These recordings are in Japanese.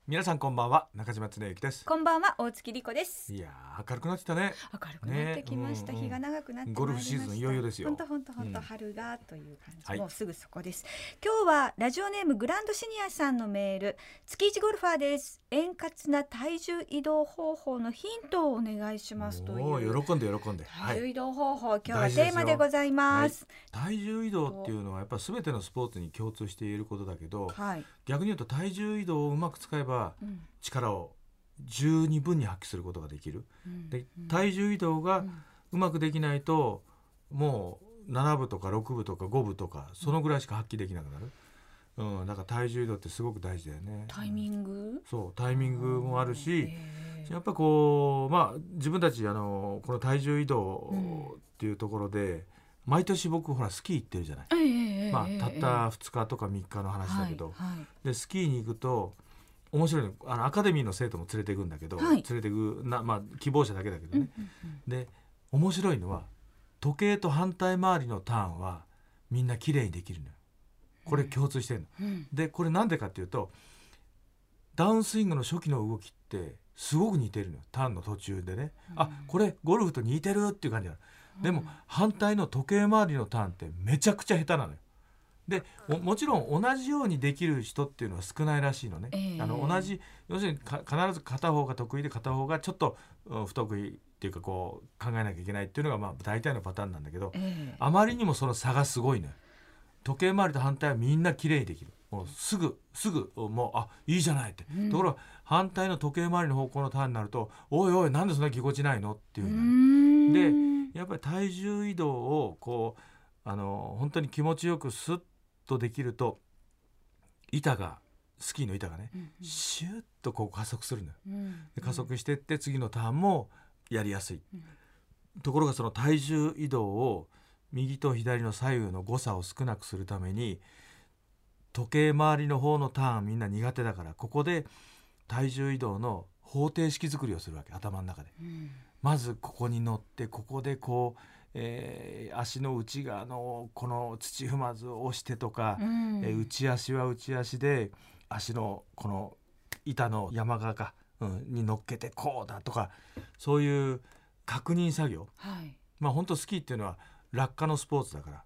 皆さんこんばんは、中島恒之です。 こんばんは、大月莉子です。 いやー、明るくなってきたね。 明るくなってきました。日が長くなってまいりました。 ゴルフシーズンいよいよですよ。 本当、春がという感じ、 はい、 もうすぐそこです。今日はラジオネームグランドシニアさんのメール、月一ゴルファーです。円滑な体重移動方法のヒントをお願いしますという。 喜んで体重移動方法、今日はテーマでございます。 体重移動っていうのはやっぱり全てのスポーツに共通していることだけど、逆に言うと体重移動をうまく使えば、力を十二分に発揮することができる、で体重移動がうまくできないと、もう7分とか6分とか5分とかそのぐらいしか発揮できなくなる、だから体重移動ってすごく大事だよね。 タイミングもあるし、やっぱこう、自分たちこの体重移動っていうところで、毎年僕ほらスキー行ってるじゃない、たった2日とか3日の話だけど、でスキーに行くと面白いの、アカデミーの生徒も連れていくんだけど、連れていく希望者だけだけどね、で面白いのは時計と反対回りのターンはみんな綺麗にできるのよ。これ共通してるの、でこれなんでかっていうと、ダウンスイングの初期の動きってすごく似てるのよ、ターンの途中でね、これゴルフと似てるっていう感じなの。でも反対の時計回りのターンってめちゃくちゃ下手なのよ。で もちろん同じようにできる人っていうのは少ないらしいのね、同じ、要するに必ず片方が得意で片方がちょっと不得意っていうか、こう考えなきゃいけないっていうのが大体のパターンなんだけど、あまりにもその差がすごいのよ。時計回りと反対はみんな綺麗にできる、もうすぐもういいじゃないって、ところが反対の時計回りの方向のターンになると、おいおいなんでそんなぎこちないのっていうので、やっぱり体重移動をこう本当に気持ちよくスッとできると、スキーの板がね、シュッとこう加速するのよ、で加速していって次のターンもやりやすい、ところがその体重移動を右と左の左右の誤差を少なくするために、時計回りの方のターンみんな苦手だから、ここで体重移動の方程式作りをするわけ、頭の中で、まずここに乗って、ここでこう、足の内側のこの土踏まずを押してとか、内足は内足で足のこの板の山側か、に乗っけてこうだとか、そういう確認作業、本当スキーっていうのは落下のスポーツだから、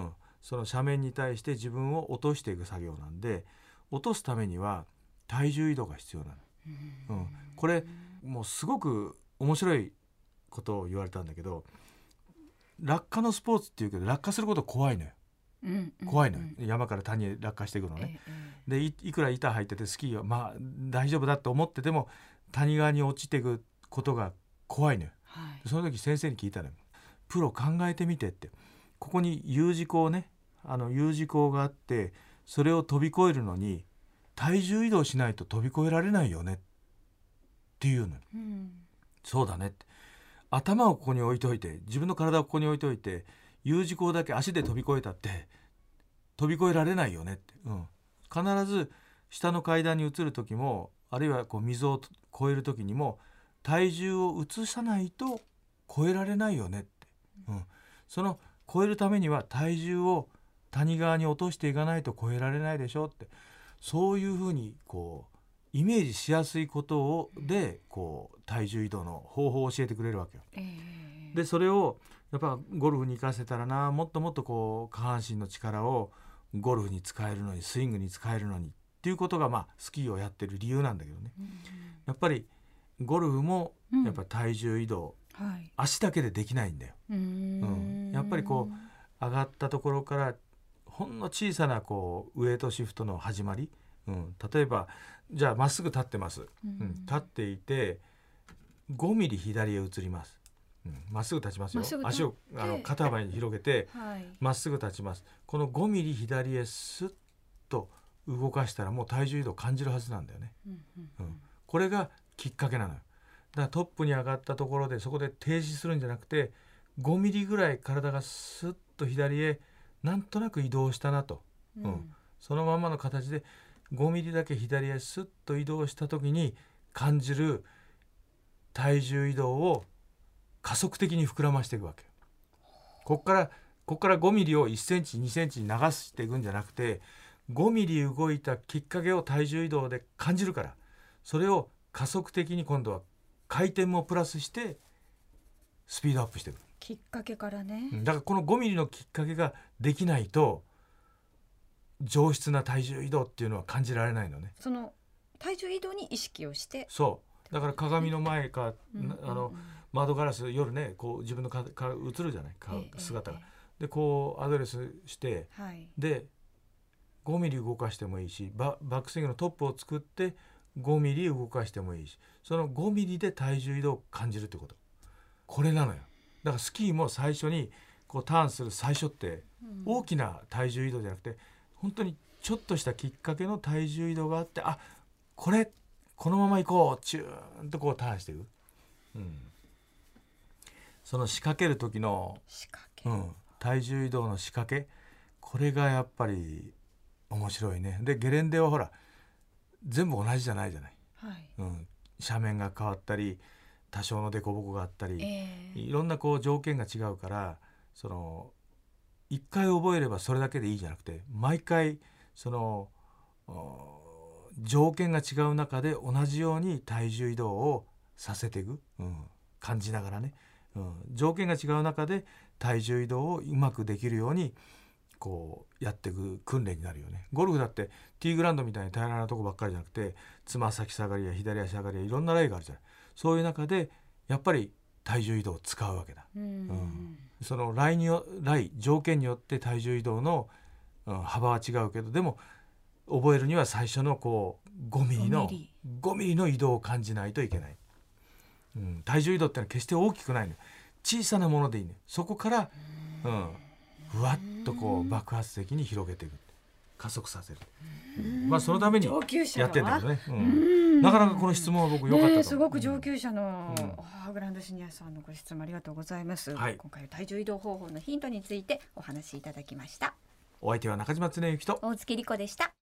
その斜面に対して自分を落としていく作業なんで、落とすためには体重移動が必要なの、これもうすごく面白いことを言われたんだけど、落下のスポーツっていうけど落下すること怖いのよ、怖いのよ、山から谷へ落下していくのね、で いくら板入っててスキーは大丈夫だと思ってても谷側に落ちていくことが怖いのよ、その時先生に聞いたのよ、プロ考えてみてって、ここに U 字工ね、U 字工があって、それを飛び越えるのに体重移動しないと飛び越えられないよねっていうの、そうだねって、頭をここに置いといて、自分の体をここに置いといて U 字工だけ足で飛び越えたって飛び越えられないよねって、必ず下の階段に移る時も、あるいはこう溝を越える時にも体重を移さないと越えられないよねって、その越えるためには体重を谷側に落としていかないと越えられないでしょって、そういうふうにこうイメージしやすいことでこう体重移動の方法を教えてくれるわけよ、でそれをやっぱゴルフに生かせたらな、もっともっとこう下半身の力をゴルフに使えるのに、スイングに使えるのにっていうことがスキーをやってる理由なんだけどね、やっぱりゴルフもやっぱ体重移動、足だけでできないんだよ、やっぱりこう上がったところからほんの小さなこうウエイトシフトの始まり、例えばじゃあまっすぐ立ってます、立っていて5ミリ左へ移ります、まっすぐ立ちますよ、足を肩幅に広げてまっすぐ立ちます、この5ミリ左へスッと動かしたらもう体重移動感じるはずなんだよね、これがきっかけなのよ。だからトップに上がったところでそこで停止するんじゃなくて、5ミリぐらい体がスッと左へなんとなく移動したなと、そのままの形で5ミリだけ左へスッと移動した時に感じる体重移動を加速的に膨らましていくわけ。こっから5ミリを1センチ2センチに流していくんじゃなくて、5ミリ動いたきっかけを体重移動で感じるから、 それを加速的に今度は回転もプラスしてスピードアップしていく。 きっかけからね。 だからこの5ミリのきっかけができないと上質な体重移動っていうのは感じられないのね。 その体重移動に意識をして。 そうだから鏡の前か、窓ガラス夜ねこう自分の顔映るじゃない姿が、でこうアドレスして、で5ミリ動かしてもいいし、バックスイングのトップを作って5ミリ動かしてもいいし、その5ミリで体重移動を感じるってこと、これなのよ。だからスキーも最初にこうターンする最初って大きな体重移動じゃなくて、本当にちょっとしたきっかけの体重移動があって、あ、このまま行こうチューンとこうターンしていく、その仕掛ける時の体重移動の仕掛け、これがやっぱり面白いね。でゲレンデはほら全部同じじゃないじゃない、斜面が変わったり多少の凸凹があったり、いろんなこう条件が違うから、その一回覚えればそれだけでいいじゃなくて、毎回その条件が違う中で同じように体重移動をさせていく、感じながらね、条件が違う中で体重移動をうまくできるようにこうやっていく訓練になるよね。ゴルフだってティーグラウンドみたいに平らなとこばっかりじゃなくて、つま先下がりや左足上がりやいろんなライがあるじゃない。そういう中でやっぱり体重移動を使うわけだ。そのライ条件によって体重移動の、幅は違うけど、でも覚えるには最初のこう5ミリの移動を感じないといけない。体重移動ってのは決して大きくないの、小さなものでいいね。そこから、ふわっとこう爆発的に広げていく、加速させる。そのためにやってんだけどね。なかなかこの質問は僕良かったと思う。 すごく上級者の、グランドシニアさんのご質問ありがとうございます。今回は体重移動方法のヒントについてお話しいただきました。 お相手は中島恒之と大月莉子でした。